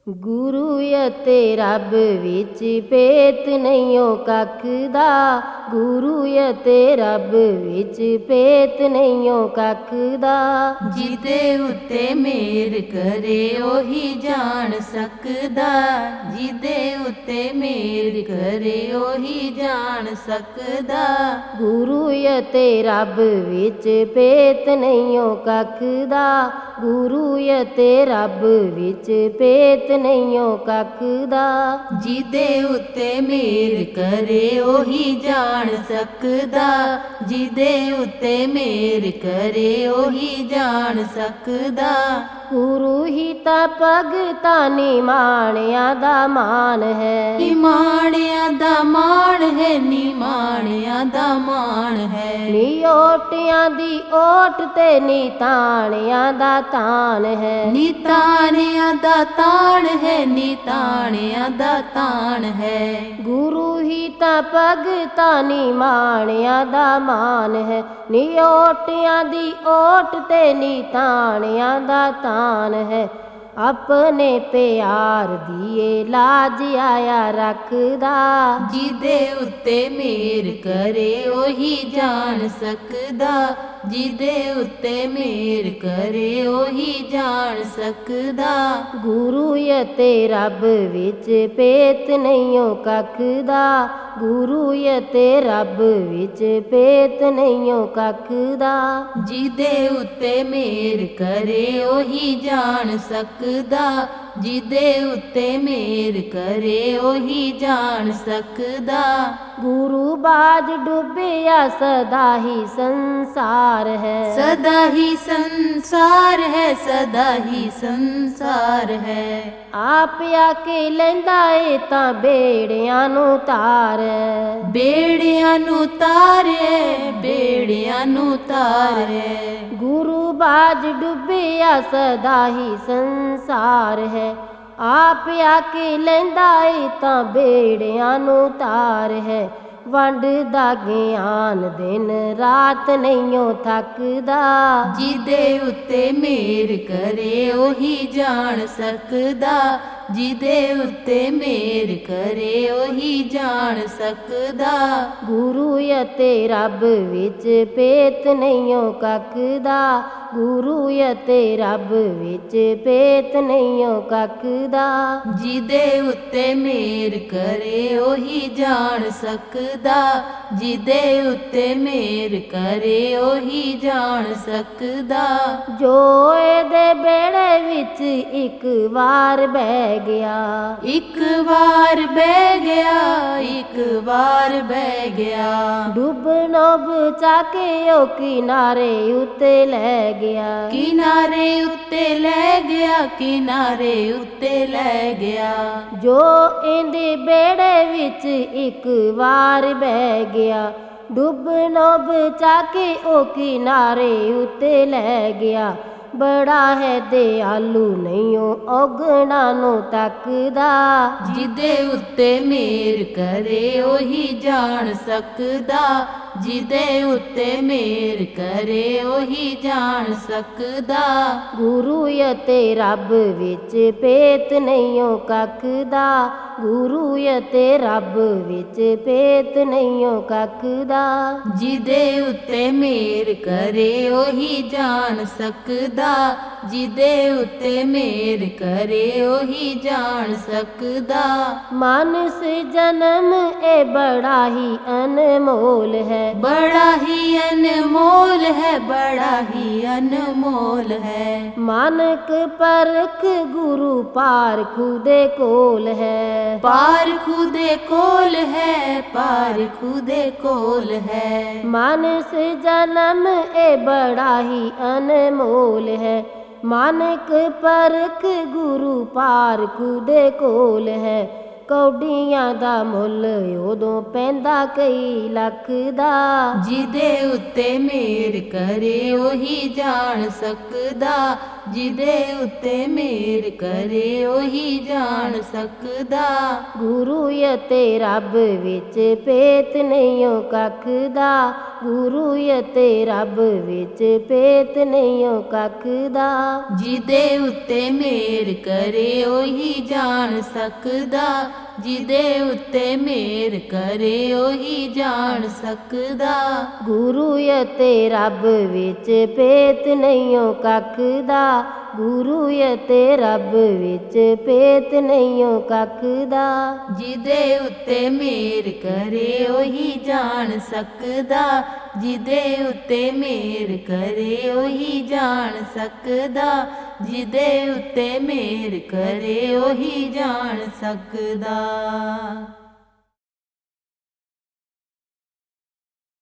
ਗੁਰੂ ਅਤੇ ਰੱਬ ਵਿੱਚ ਭੇਤ ਨਹੀਂਓ ਕੱਖ ਦਾ। ਗੁਰੂ ਅਤੇ ਰੱਬ ਵਿੱਚ ਭੇਤ ਨਹੀਂਓ ਕੱਖ ਦਾ। ਜਿਹਦੇ ਉੱਤੇ ਮਿਹਰ ਕਰੇ ਉਹੀ ਜਾਣ ਸਕਦਾ। ਜਿਹਦੇ ਉੱਤੇ ਮਿਹਰ ਕਰੇ ਉਹੀ ਜਾਣ ਸਕਦਾ। ਗੁਰੂ ਅਤੇ ਰੱਬ ਵਿੱਚ ਭੇਤ ਨਹੀਂਓ ਕੱਖ ਦਾ। ਗੁਰੂ ਅਤੇ ਰੱਬ ਵਿੱਚ ਭੇਤ ਨਹੀਂਓ ਕੱਖ ਦਾ। ਜਿਹਦੇ ਉੱਤੇ ਮਿਹਰ ਕਰੇ ਉਹੀ ਜਾਣ ਸਕਦਾ। ਜਿਹਦੇ ਉੱਤੇ ਮਿਹਰ ਕਰੇ ਉਹੀ ਜਾਣ ਸਕਦਾ। ਗੁਰੂ ਹੀ ਤਾਂ ਭਗਤਾਂ ਨਿਮਾਣਿਆਂ ਦਾ ਮਾਣ ਹੈ। ਨਿਮਾਣਿਆਂ ਦਾ ਮਾਣ ਹੈ, ਨਿਮਾਣਿਆਂ ਦਾ ਮਾਣ ਹੈ। ਨਿਓਟਿਆਂ ਦੀ ਓਟ ਤੇ ਨਿਤਾਣਿਆਂ ਦਾ ਤਾਣ ਹੈ। ਨਿਤਾਣਿਆਂ ਦਾ ਤਾਣ ਹੈ, ਨਿਤਾਣਿਆਂ ਦਾ ਤਾਣ ਹੈ। ਗੁਰੂ ਹੀ ਤਾਂ ਭਗਤਾਂ ਨਿਮਾਣਿਆਂ ਦਾ ਮਾਣ ਹੈ। ਨਿਓਟਿਆਂ ਦੀ ਓਟ ਤੇ ਨਿਤਾਣਿਆਂ ਦਾ ਤਾਣ ਹੈ। ਆਪਣੇ ਪਿਆਰ ਦੀ ਲਾਜ ਆਇਆ ਰੱਖਦਾ। ਜਿਹਦੇ ਉੱਤੇ ਮਿਹਰ ਕਰੇ ਉਹੀ ਜਾਣ ਸਕਦਾ। ਜਿਹਦੇ ਉੱਤੇ ਮਿਹਰ ਕਰੇ ਉਹੀ ਜਾਣ ਸਕਦਾ। ਗੁਰੂ ਅਤੇ ਰੱਬ ਵਿੱਚ ਭੇਤ ਨਹੀਂਓ ਕੱਖ ਦਾ। ਗੁਰੂ ਅਤੇ ਰੱਬ ਵਿੱਚ ਭੇਤ ਨਹੀਂਓ ਕੱਖ ਦਾ। ਜਿਹਦੇ ਉੱਤੇ ਮਿਹਰ ਕਰੇ ਉਹੀ ਜਾਣ ਸਕਦਾ। ਜਿਹਦੇ ਉੱਤੇ ਮਿਹਰ ਕਰੇ ਉਹੀ ਜਾਣ ਸਕਦਾ। ਗੁਰੂ ਬਾਝ ਡੁੱਬਿਆ ਸਦਾ ਹੀ ਸੰਸਾਰ ਹੈ। ਸਦਾ ਹੀ ਸੰਸਾਰ ਹੈ, ਸਦਾ ਹੀ ਸੰਸਾਰ ਹੈ। ਆਪ ਆ ਕੇ ਲੈਂਦਾ ਏ ਤਾਂ ਬੇੜਿਆਂ ਨੂੰ ਤਾਰੈ। ਬੇੜਿਆਂ ਨੂੰ ਤਾਰੇ, ਬੇੜਿਆਂ ਨੂੰ ਤਾਰੇ। ਗੁਰੂ ਬਾਝ ਡੁੱਬਿਆ ਸਦਾ ਹੀ ਸੰਸਾਰ ਹੈ। ਆਪ ਆ ਕੇ ਲੈਂਦਾ ਏ ਤਾਂ ਬੇੜਿਆਂ ਨੂੰ ਤਾਰ ਹੈ। ਵੰਡਦਾ ਗਿਆਨ ਦਿਨ ਰਾਤ ਨਹੀਂਓ ਥੱਕਦਾ। ਜਿਹਦੇ ਉੱਤੇ ਮਿਹਰ ਕਰੇ ਉਹੀ ਜਾਣ ਸਕਦਾ। ਜਿਹਦੇ ਉੱਤੇ ਮਿਹਰ ਕਰੇ ਉਹੀ ਜਾਣ ਸਕਦਾ। ਗੁਰੂ ਅਤੇ ਰੱਬ ਵਿੱਚ ਭੇਤ ਨਹੀਂਓ ਕੱਖ ਦਾ। ਗੁਰੂ ਅਤੇ ਰੱਬ ਵਿੱਚ ਭੇਤ ਨਹੀਂਓ ਕੱਖ ਦਾ। ਜਿਹਦੇ ਉੱਤੇ ਮਿਹਰ ਕਰੇ ਉਹੀ ਜਾਣ ਸਕਦਾ। ਜਿਹਦੇ ਉੱਤੇ ਮਿਹਰ ਕਰੇ ਉਹੀ ਜਾਣ ਸਕਦਾ। ਜੋ ਇਹਦੇ ਬੇੜੇ ਵਿੱਚ ਇੱਕ ਵਾਰ ਬਹਿ ਗਿਆ। ਇੱਕ ਵਾਰ ਬਹਿ ਗਿਆ, ਇੱਕ ਵਾਰ ਬਹਿ ਗਿਆ। ਡੁੱਬਣੋਂ ਬਚਾ ਕੇ ਉਹ ਕਿਨਾਰੇ ਉੱਤੇ ਲੈ ਗਿਆ। ਕਿਨਾਰੇ ਉੱਤੇ ਲੈ ਗਿਆ, ਕਿਨਾਰੇ ਉੱਤੇ ਲੈ ਗਿਆ। ਜੋ ਇਹਦੇ ਬੇੜੇ ਵਿੱਚ ਇੱਕ ਵਾਰ ਬਹਿ ਗਿਆ। ਡੁੱਬਣੋਂ ਬਚਾ ਕੇ ਉਹ ਕਿਨਾਰੇ ਉੱਤੇ ਲੈ ਗਿਆ। ਬੜਾ ਹੈ ਦਿਆਲੂ ਨਹੀਂਓ ਔਗਣਾ ਨੂੰ ਤੱਕਦਾ। ਜਿਹਦੇ ਉੱਤੇ ਮਿਹਰ ਕਰੇ ਉਹੀ ਜਾਣ ਸਕਦਾ। ਜਿਹਦੇ ਉੱਤੇ ਮਿਹਰ ਕਰੇ ਉਹੀ ਜਾਣ ਸਕਦਾ। ਗੁਰੂ ਅਤੇ ਰੱਬ ਵਿੱਚ ਭੇਤ ਨਹੀਂਓ ਕੱਖ ਦਾ। ਗੁਰੂ ਅਤੇ ਰੱਬ ਵਿੱਚ ਭੇਤ ਨਹੀਂਓ ਕੱਖ ਦਾ। ਜਿਹਦੇ ਉੱਤੇ ਮਿਹਰ ਕਰੇ ਉਹੀ ਜਾਣ ਸਕਦਾ। ਜਿਹਦੇ ਉੱਤੇ ਮਿਹਰ ਕਰੇ ਉਹੀ ਜਾਣ ਸਕਦਾ। ਮਾਨਸ ਜਨਮ ਇਹ ਬੜਾ ਹੀ ਅਨਮੋਲ ਹੈ। ਬੜਾ ਹੀ ਅਨਮੋਲ ਹੈ, ਬੜਾ ਹੀ ਅਨਮੋਲ ਹੈ। ਮਾਨਕ ਪਰਖ ਗੁਰੂ ਪਾਰਖੂ ਦੇ ਕੋਲ ਹੈ। ਪਾਰਖੂ ਦੇ ਕੋਲ ਹੈ, ਪਾਰਖੂ ਦੇ ਕੋਲ ਹੈ। ਮਾਨਸ ਜਨਮ ਇਹ ਬੜਾ ਹੀ ਅਨਮੋਲ ਹੈ। ਮਾਨਕ ਪਰਖ ਗੁਰੂ ਪਾਰਖੂ ਦੇ ਕੋਲ ਹੈ। ਕੌਡੀਆਂ ਦਾ ਮੁੱਲ ਉਦੋਂ ਪੈਂਦਾ ਕਈ ਲੱਖ ਦਾ। ਜਿਹਦੇ ਉੱਤੇ ਮਿਹਰ ਕਰੇ ਉਹੀ ਜਾਣ ਸਕਦਾ। ਜਿਹਦੇ ਉੱਤੇ ਮਿਹਰ ਕਰੇ ਉਹੀ ਜਾਣ ਸਕਦਾ। ਗੁਰੂ ਅਤੇ ਰੱਬ ਵਿੱਚ ਭੇਤ ਨਹੀਂ ਓ ਕੱਖ ਦਾ, ਗੁਰੂ ਅਤੇ ਰੱਬ ਵਿੱਚ ਭੇਤ ਨਹੀਂ ਓ ਕੱਖ ਦਾ। ਜਿਹਦੇ ਉੱਤੇ ਮਿਹਰ ਕਰੇ ਉਹੀ ਜਾਣ ਸਕਦਾ, ਜਿਹਦੇ ਉੱਤੇ ਮਿਹਰ ਕਰੇ ਉਹੀ ਜਾਣ ਸਕਦਾ। ਗੁਰੂ ਅਤੇ ਰੱਬ ਵਿੱਚ ਭੇਤ ਨਹੀਂ ਓ ਕੱਖ ਦਾ, ਗੁਰੂ ਅਤੇ ਰੱਬ ਵਿੱਚ ਭੇਤ ਨਹੀਂ ਓ ਕੱਖ ਦਾ। ਜਿਹਦੇ ਉੱਤੇ ਮਿਹਰ ਕਰੇ ਉਹੀ ਜਾਣ ਸਕਦਾ, ਜਿਹਦੇ ਉੱਤੇ ਮਿਹਰ ਕਰੇ ਉਹੀ ਜਾਣ ਸਕਦਾ, ਜਿਹਦੇ ਉੱਤੇ ਮਿਹਰ ਕਰੇ ਉਹੀ ਜਾਣ ਸਕਦਾ।